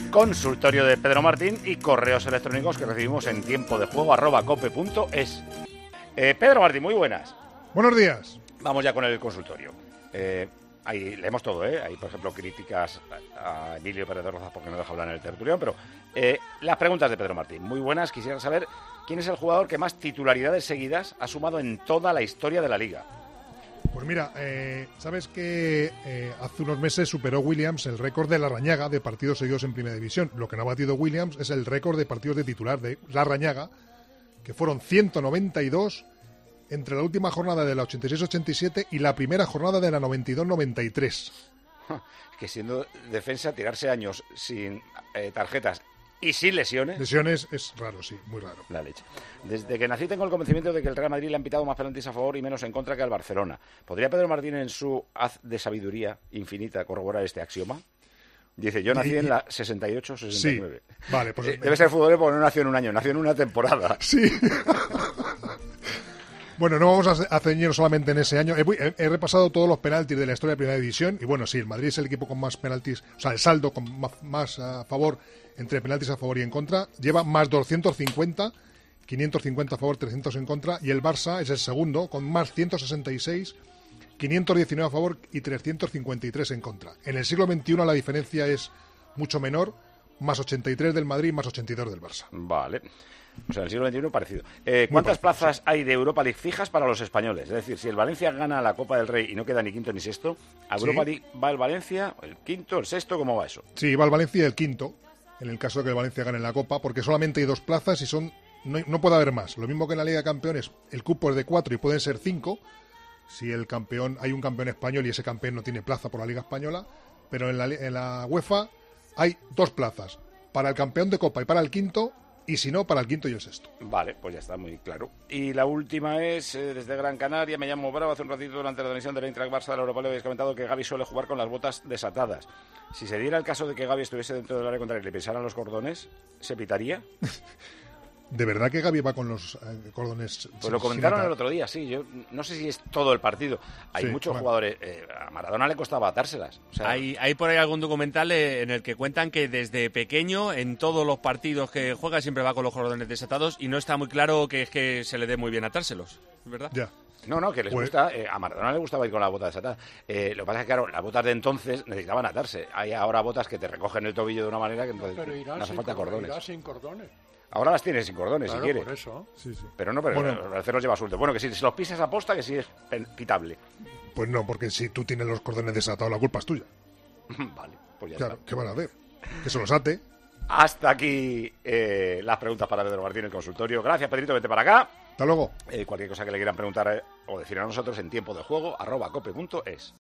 consultorio de Pedro Martín y correos electrónicos que recibimos en tiempodejuego@cope.es. Pedro Martín, muy buenas. Buenos días. Vamos ya con el consultorio. Ahí leemos todo, ¿eh? Hay, por ejemplo, críticas a Emilio Pérez de Rozas porque no deja hablar en el tertulión, pero las preguntas de Pedro Martín, muy buenas. Quisiera saber quién es el jugador que más titularidades seguidas ha sumado en toda la historia de la Liga. Pues mira, sabes que hace unos meses superó Williams el récord de Larrañaga de partidos seguidos en Primera División. Lo que no ha batido Williams es el récord de partidos de titular de Larrañaga, que fueron 192 entre la última jornada de la 86-87 y la primera jornada de la 92-93. Que siendo defensa, tirarse años sin tarjetas y sin lesiones. Lesiones es raro, sí, muy raro. La leche. Desde que nací tengo el convencimiento de que el Real Madrid le han pitado más penaltis a favor y menos en contra que al Barcelona. ¿Podría Pedro Martín en su haz de sabiduría infinita corroborar este axioma? Dice, yo nací en la 68-69. Sí, vale, pues debe ser futbolero porque no nació en un año, nació en una temporada. Sí. Bueno, no vamos a ceñirnos solamente en ese año. He repasado todos los penaltis de la historia de Primera División y bueno, sí, el Madrid es el equipo con más penaltis, o sea, el saldo con más a favor entre penaltis a favor y en contra. Lleva más 250, 550 a favor, 300 en contra, y el Barça es el segundo con más 166, 519 a favor y 353 en contra. En el siglo XXI la diferencia es mucho menor, más 83 del Madrid, más 82 del Barça. Vale. O sea, en el siglo XXI parecido. ¿Cuántas plazas hay de Europa League fijas para los españoles? Es decir, si el Valencia gana la Copa del Rey y no queda ni quinto ni sexto, ¿a Europa League va el Valencia, el quinto, el sexto? ¿Cómo va eso? Sí, va el Valencia y el quinto, en el caso de que el Valencia gane la Copa, porque solamente hay 2 plazas y no puede haber más. Lo mismo que en la Liga de Campeones, el cupo es de 4 y pueden ser 5, si el campeón hay un campeón español y ese campeón no tiene plaza por la Liga Española, pero en la UEFA hay 2 plazas, para el campeón de Copa y para el quinto, y si no, para el quinto y el sexto. Vale, pues ya está muy claro. Y la última es, desde Gran Canaria, me llamo Bravo, hace un ratito durante la transmisión del Eintracht Barça de la Europa League habéis comentado que Gavi suele jugar con las botas desatadas. Si se diera el caso de que Gavi estuviese dentro del área contraria y le pisaran los cordones, ¿se pitaría? ¿De verdad que Gavi va con los cordones? Pues lo comentaron el otro día, sí. Yo no sé si es todo el partido. Hay muchos jugadores. A Maradona le costaba atárselas. O sea, hay por ahí algún documental en el que cuentan que desde pequeño, en todos los partidos que juega, siempre va con los cordones desatados y no está muy claro que es que se le dé muy bien atárselos, ¿verdad? Ya. No, que les gusta. A Maradona le gustaba ir con la bota desatada. Lo que pasa es que, claro, las botas de entonces necesitaban atarse. Hay ahora botas que te recogen el tobillo de una manera que entonces no hace falta cordones. Irá sin cordones. Ahora las tienes sin cordones, Claro, si quieres. por eso. Sí. Pero no, el hacerlos lleva suelto. Bueno, que si los pisas a posta, que sí es pitable. Pues no, porque si tú tienes los cordones desatados, la culpa es tuya. Vale, pues ya Claro, está. ¿qué van a hacer? Que se los ate. Hasta aquí las preguntas para Pedro Martín en el consultorio. Gracias, Pedrito, vete para acá. Hasta luego. Cualquier cosa que le quieran preguntar o decir a nosotros en tiempodejuego@cope.es.